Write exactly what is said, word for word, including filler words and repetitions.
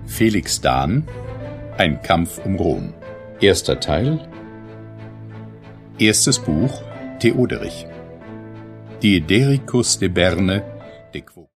Felix Dahn: Ein Kampf um Rom. Erster Teil. Erstes Buch Theoderich. Diedericus de Berne de Quo